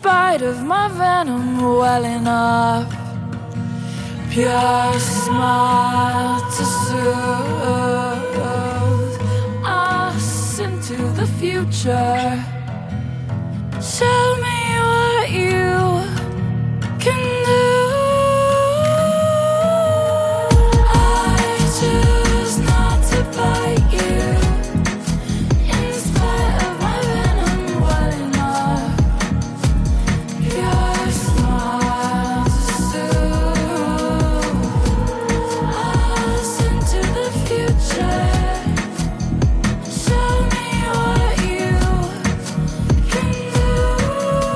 spite of my venom welling up. Pure smile to soothe us into the future. Tell me what you can do. I choose not to bite you, in spite of my venom welling up. Pure smile to soothe us into the future. Show me what you can do.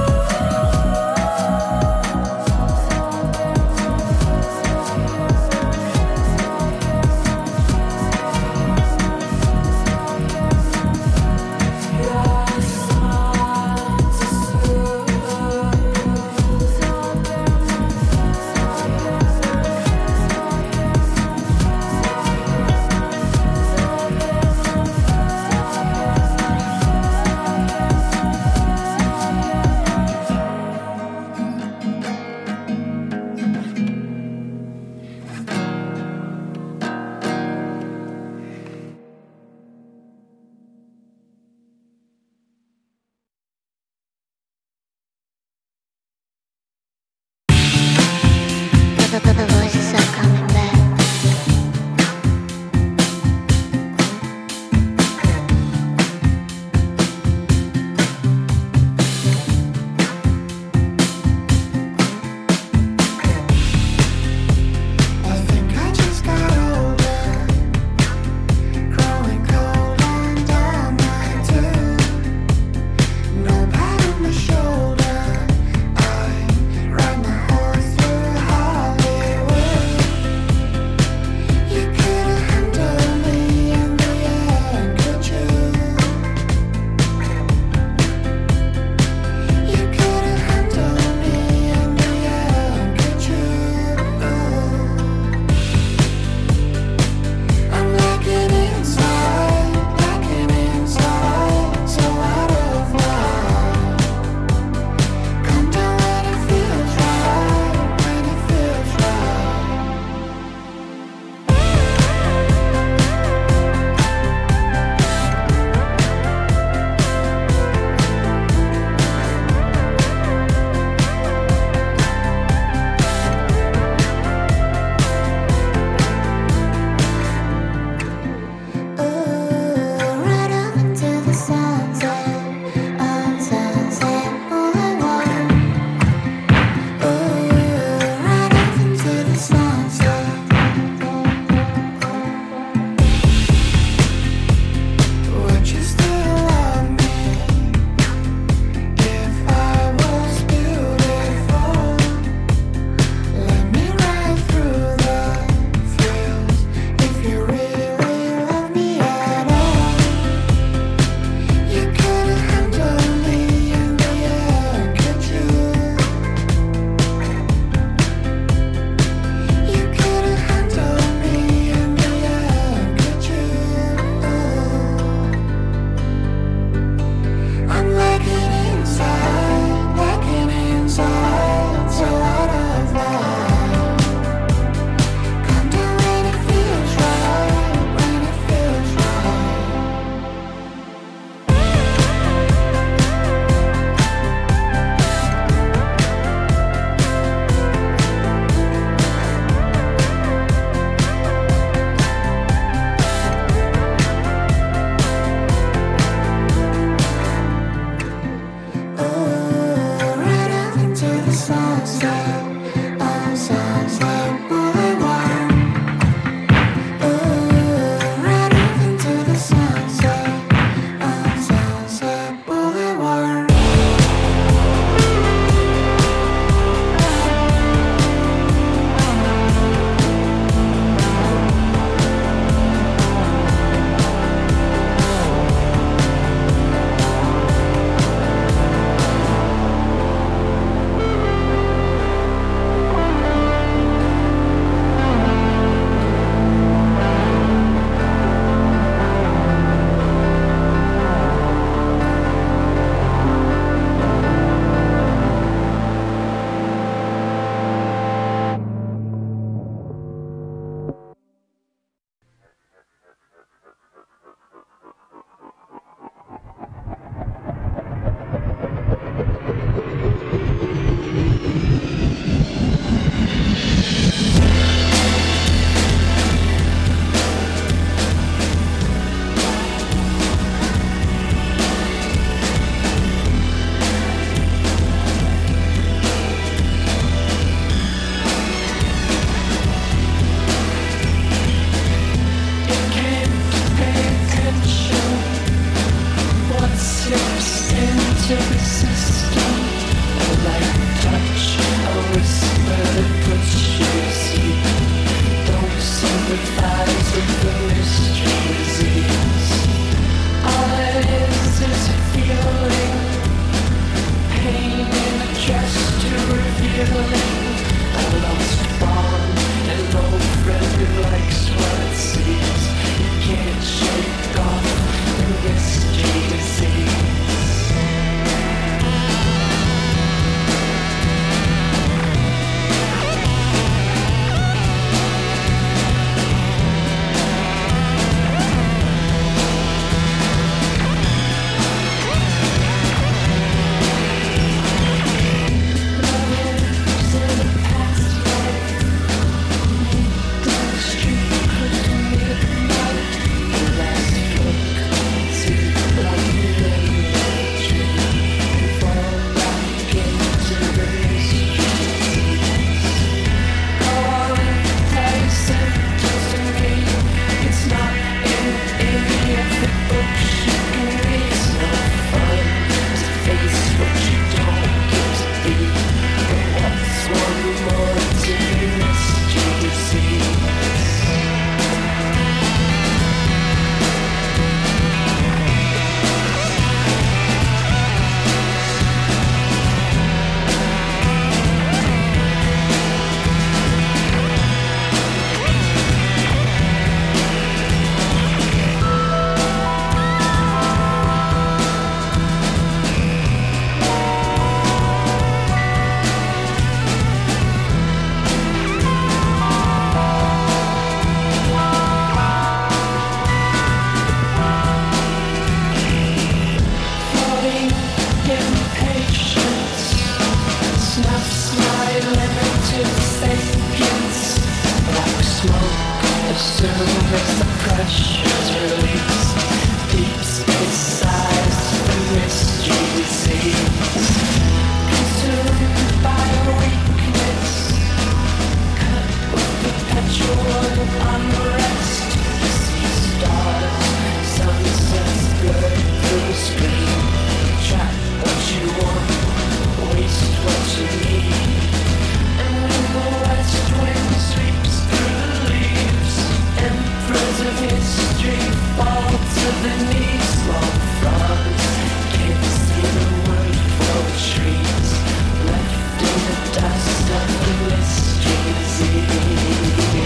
as the pressure's released. Deep space size, the mystery disease. Consumed by a weakness, cut with perpetual unrest. You see stars, sunsets blurred through the screen. Track what you want, waste what you need. And when the west wind sweeps through the leaves, emperors of history fall to the knees. Small frogs, can't see the word for trees, left in the dust of the mystery disease.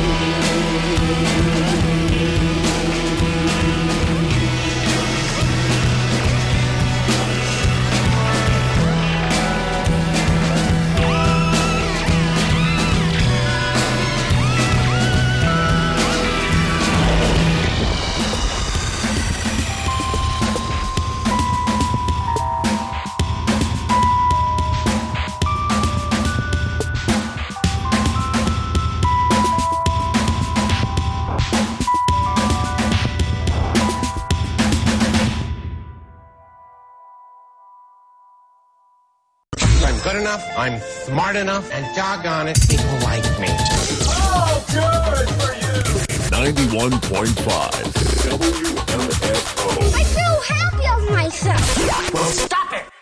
I'm good enough, I'm smart enough, and doggone it, people like me. Oh, good for you! 91.5 WMFO. I feel happy of myself. Well, stop it!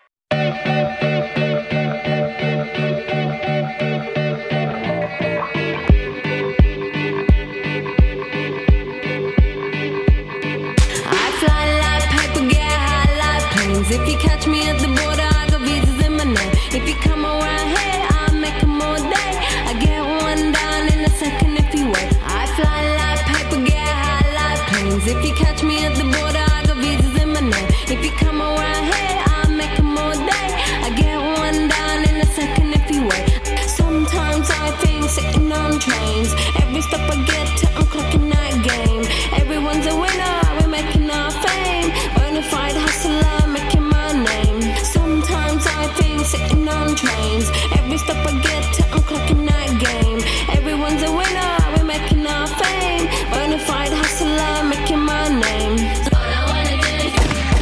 I fly like paper, get high like planes. If you catch me at the border, I got visas in my name. If you come around here, I'll make them all day. I get one down in a second if you wait. I fly like paper, get high like planes. If you catch me at the border, I got visas in my name. If you come around here, I'll make them all day. I get one down in a second if you wait. Sometimes I think sitting on trains. Every stop I get to, I'm clocking that game. Everyone's a winner, we're making our fame. Bonafide hustler, making my name. Sometimes I think sitting on trains. Every stop I get to, I'm clocking that game. Everyone's a winner, we're making our fame. Bonafide hustler, making my name. All I wanna do is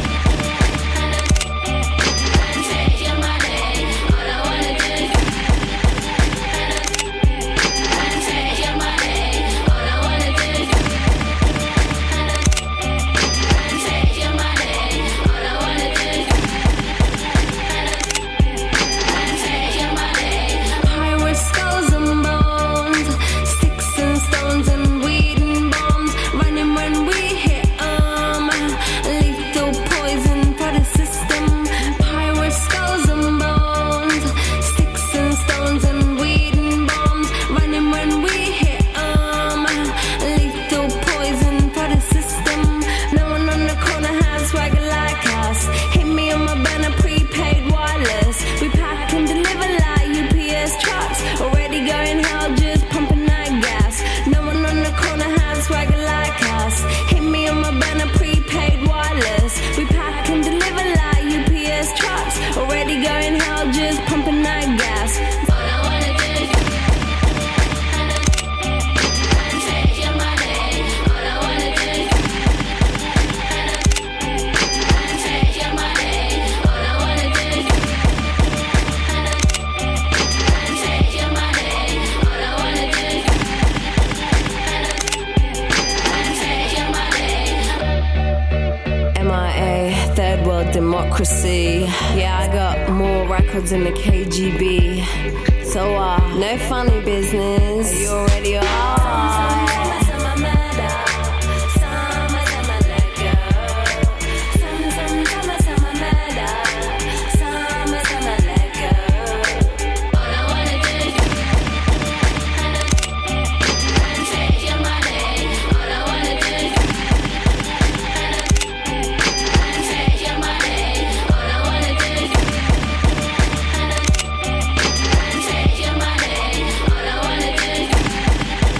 take your money. All I wanna do is take your money. All I wanna do is take your money. All I wanna do is take your money. Pirates, skulls and bones, sticks and stones and weed and bombs. Running when we hit 'em. Lethal poison for the system. Pirates, skulls and bones, sticks and stones and weed and bombs. Running when we hit 'em. Lethal poison for the system. No one on the corner has swagger like us. Hit me on my banner, prepaid wireless. We pack and deliver like UPS trucks. Already going hell, just pumping that gas. No one on the corner has swagger like us. Hit me on my banner, prepaid wireless. We pack and deliver like UPS trucks. Already going hell, just pumping that gas. All I wanna do is take your money. All I wanna do is take your money. All I wanna do is take your money. All I wanna do is take your money. MIA, third world democracy. Yeah, I got more records than the KGB. So, no funny business. You already are. All I wanna do is take your money. All I wanna do is take your money. All I wanna do is take your money. All I wanna do is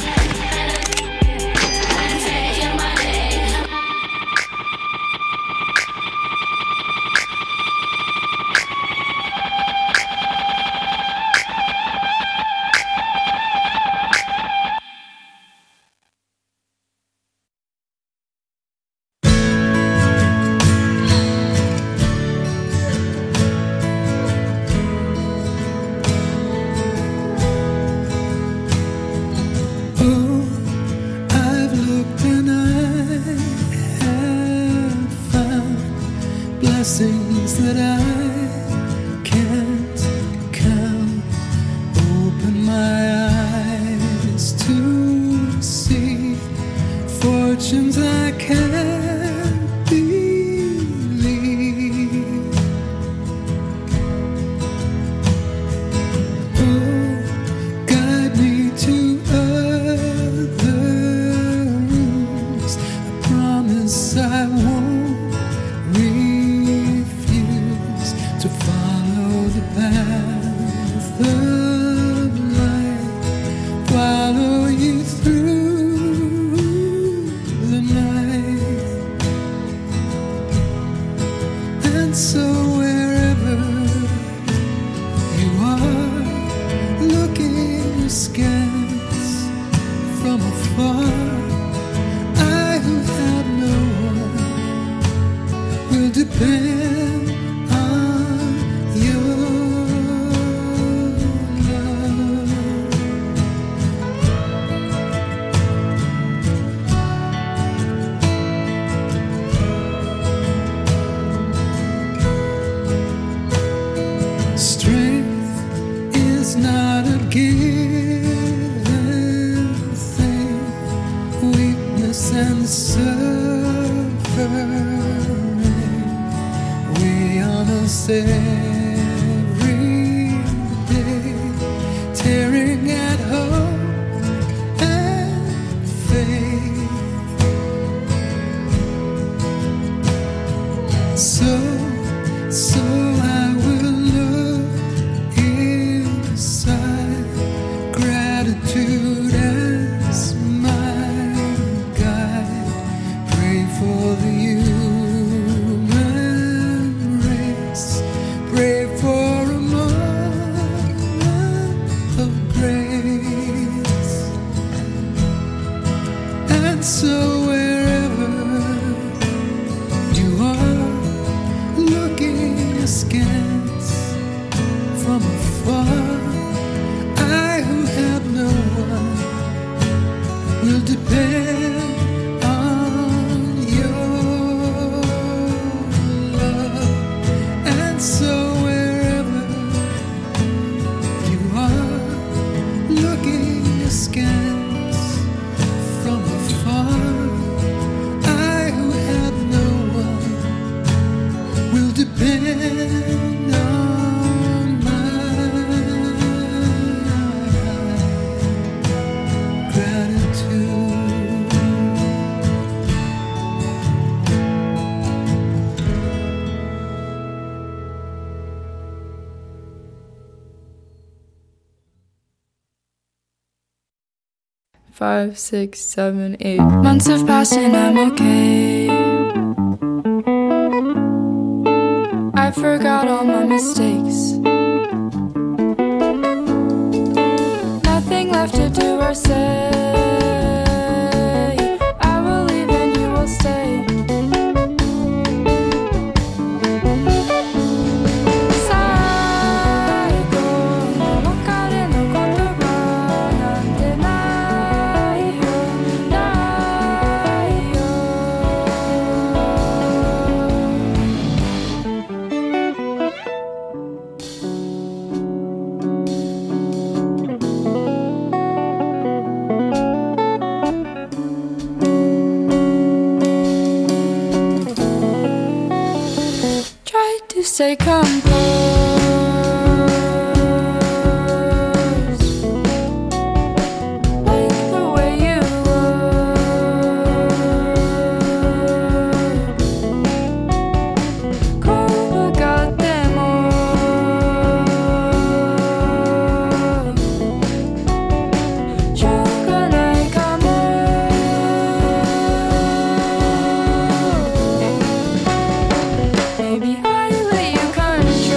actions I can't believe. Oh, guide me to other rooms. I promise I won't refuse to follow the path of light, follow you through the night. And so wherever you are, looking askance from afar, I who have no one will depend on your love. Strength is not a given thing. Weakness and suffering weigh on us every day, tearing at hope and faith. So I will look inside, gratitude as my guide. Pray for the human race, pray for a moment of grace. And so wherever you are, looking askance from afar, I who have no one will depend on your love. And so wherever you are, looking askance from afar, I who have no one will depend on my gratitude. Five, 6, 7, 8 months have passed and I'm okay. I forgot all my mistakes. Nothing left to do or say. I will leave and you will stay. Psycho, wakare no kotoba nante nai yo, nai yo. Try to stay composed, like the way you look. Copacabana, shogunai kamo. Maybe I let you control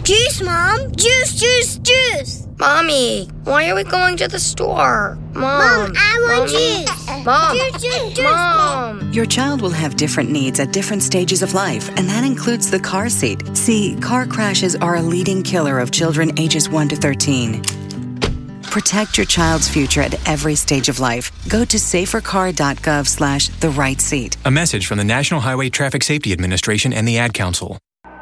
Juice, Mom! Juice, juice, juice! Mommy, why are we going to the store? Mom, I want Mommy. juice! Mom. Juice, juice, juice! Mom. Your child will have different needs at different stages of life, and that includes the car seat. See, car crashes are a leading killer of children ages 1 to 13. Protect your child's future at every stage of life. Go to safercar.gov/the-right-seat. A message from the National Highway Traffic Safety Administration and the Ad Council.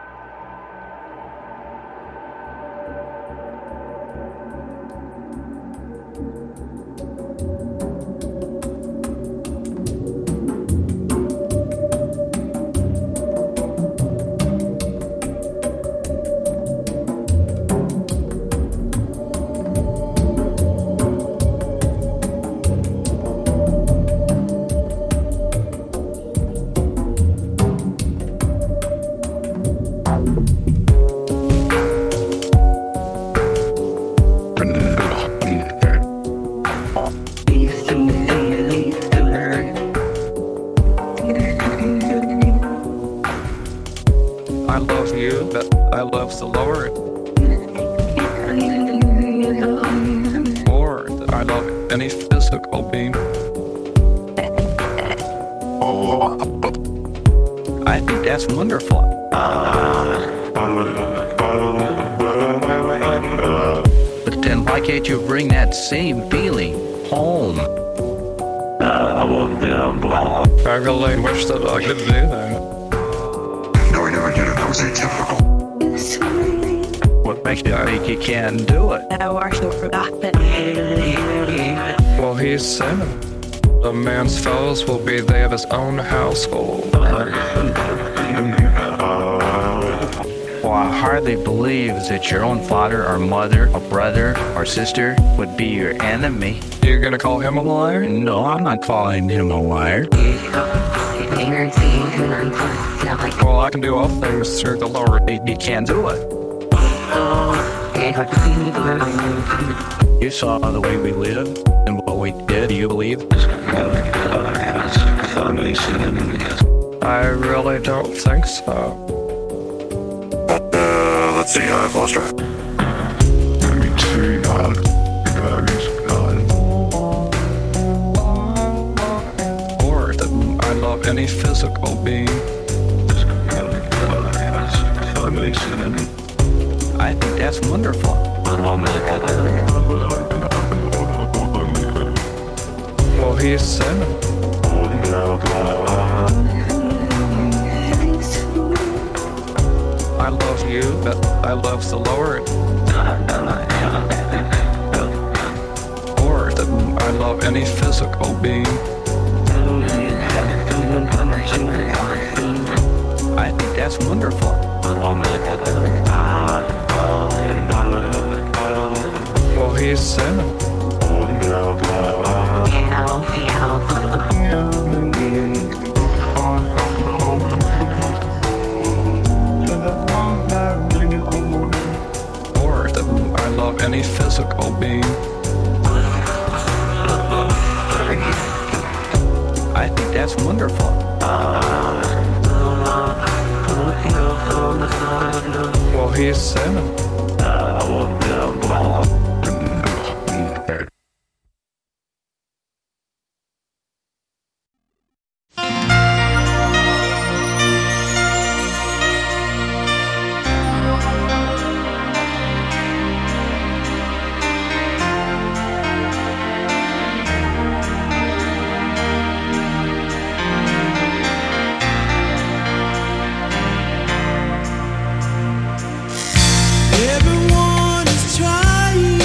I love you, but I love the Lord. Or that I love any physical being. I think that's wonderful. But then why can't you bring that same feeling home? I really wish that I could do that. No, I never did it. That was atypical. What makes you think you can do it? Well, he said a man's fellows will be they of his own household. Well, I hardly believe that your own father or mother or brother or sister would be your enemy. You're gonna call him a liar? No, I'm not calling him a liar. Well, I can do all things through the Lord. He can do it. You saw the way we lived and what we did. Do you believe? I really don't think so. Let's see, I've lost track. Let me see, Or that I love any physical being. I think that's wonderful. Well, he said I love you, but I love the Lord. Or that I love any physical being. I think that's wonderful. Well, he said or that I love any physical being. I think that's wonderful. Well, he said Everyone is trying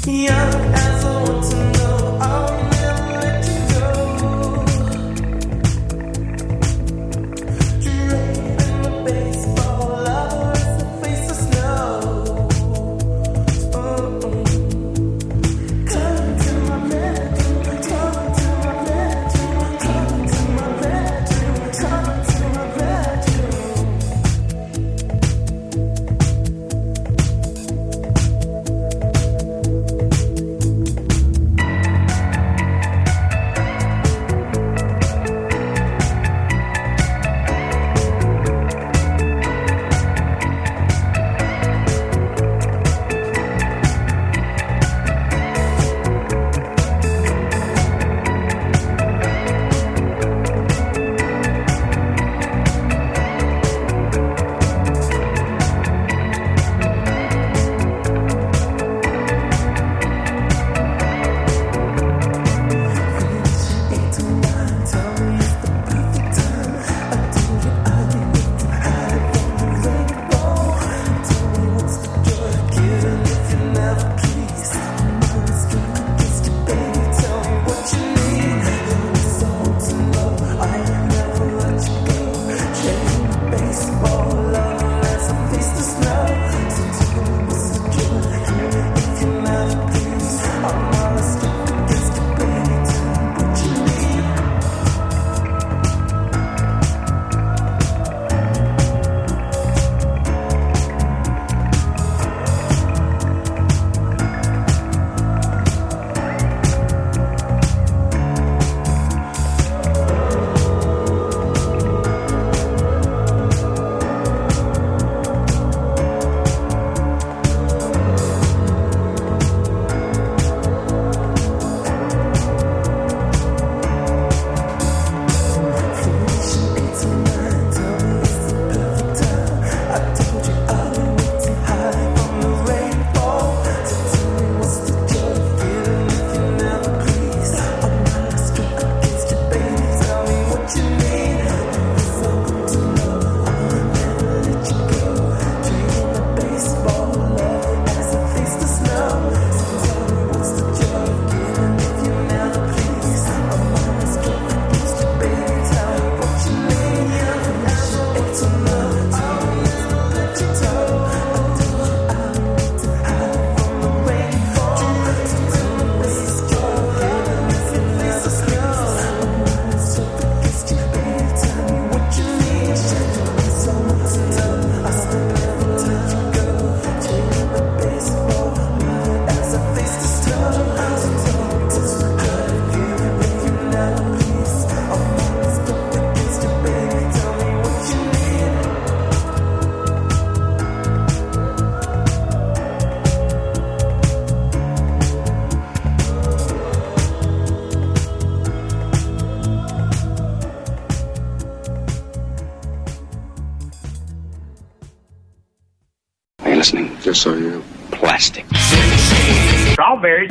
listening? Yes, I am. Plastic. Strawberries.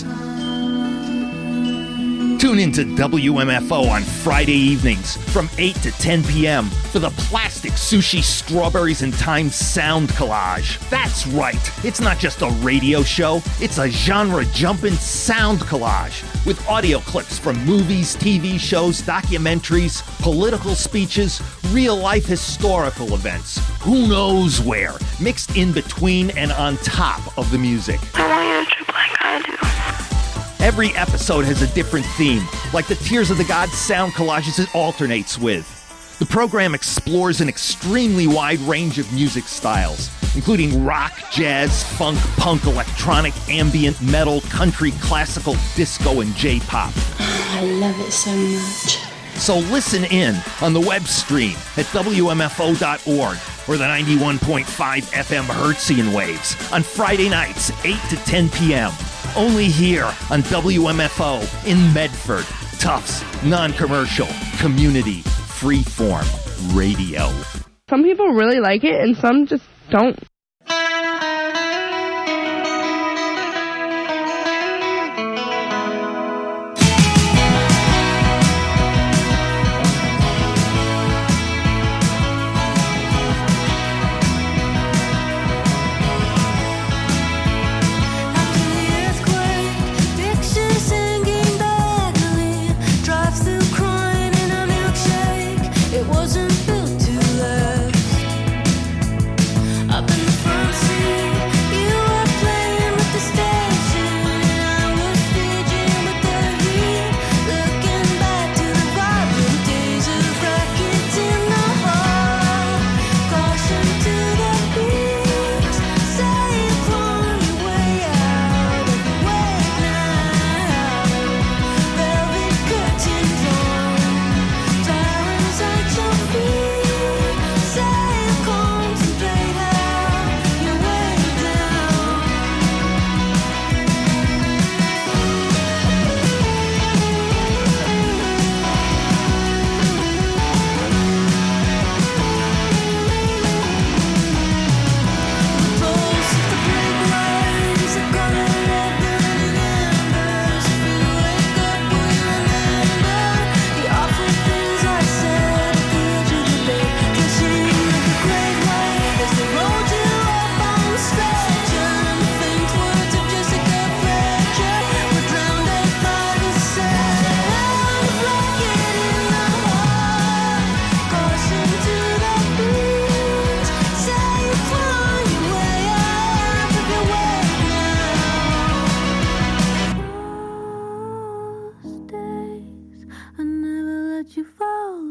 Tune into WMFO on Friday evenings from 8 to 10 p.m. for the Plastic Sushi Strawberries and Time Sound Collage. That's right, it's not just a radio show, it's a genre-jumping sound collage with audio clips from movies, TV shows, documentaries, political speeches, real-life historical events, who knows where, mixed in between and on top of the music. I want you to trip like I do. Every episode has a different theme, like the Tears of the Gods sound collages it alternates with. The program explores an extremely wide range of music styles, including rock, jazz, funk, punk, electronic, ambient, metal, country, classical, disco, and J-pop. I love it so much. So listen in on the web stream at WMFO.org or the 91.5 FM Hertzian waves on Friday nights, 8 to 10 p.m. Only here on WMFO in Medford. Tufts, non-commercial, community, freeform radio. Some people really like it and some just don't. After the years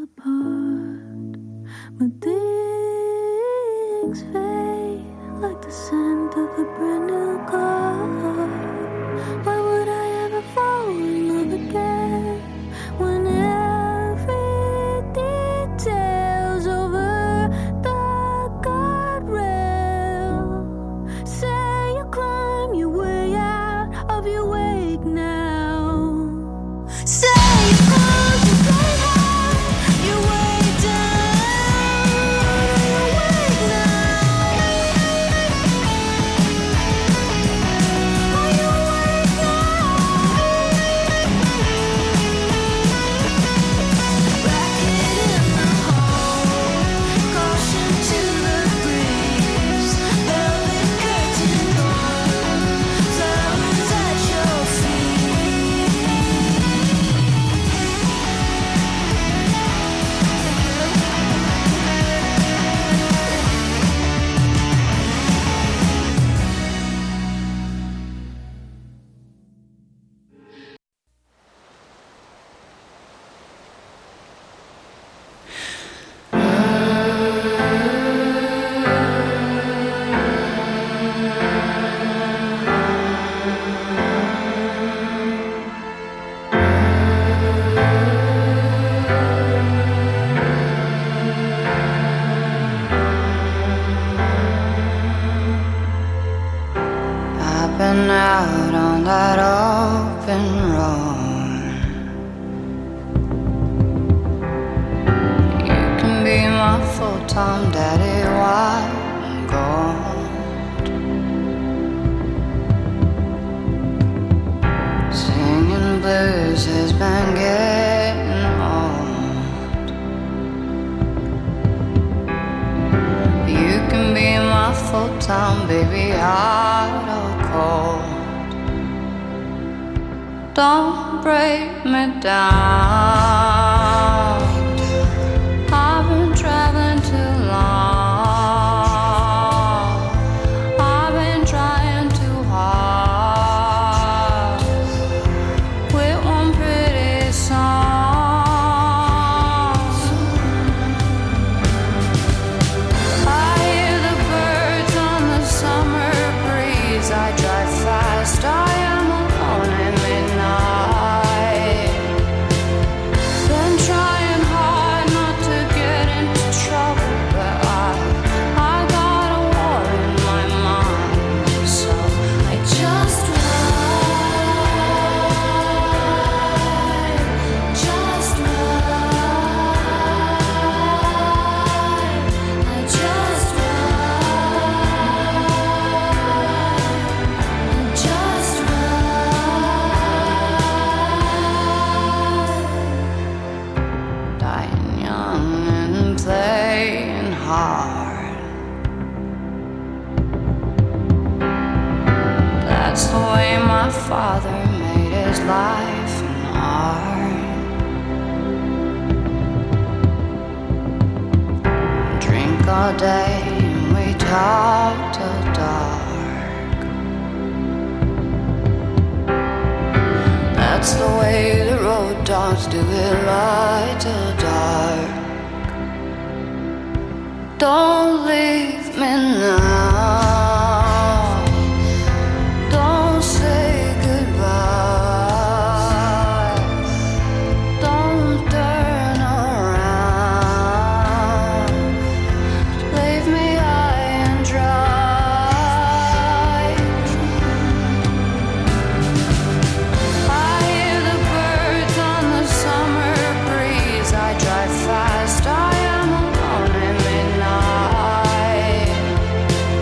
apart, but things fade like the scent of a brand new car. Why would I ever fall in love again when every detail's over the guardrail? Say you climb your way out of your wake now. Say you close your plate high, your way down, your wake now. Are you awake Racket in the hall, caution to the breeze, velvet curtain gone, flowers at your feet. I've been out on that open road. You can be my full-time daddy while I'm gone. Singing blues has been getting old. You can be my full-time baby, hot or cold. Don't break me down. I've been traveling too long. I've been trying too hard with one pretty song. I hear the birds on the summer breeze. I drive fast, I am alone at midnight. Been trying hard not to get into trouble, but I got a war in my mind, so I just ride, just ride. I just ride, just ride. Dying young and playing hard. That's the way my father made his life and art. Drink all day and we talk till dark. That's the way the road dogs do it, light till dark. Don't leave me now. Don't say goodbye. Don't turn around. Leave me high and dry. I hear the birds on the summer breeze. I drive fast, I am alone at midnight.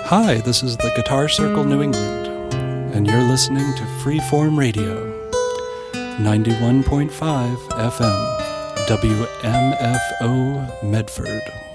Hi, this is the Guitar Circle New England, and you're listening to Freeform Radio, 91.5 FM, WMFO Medford.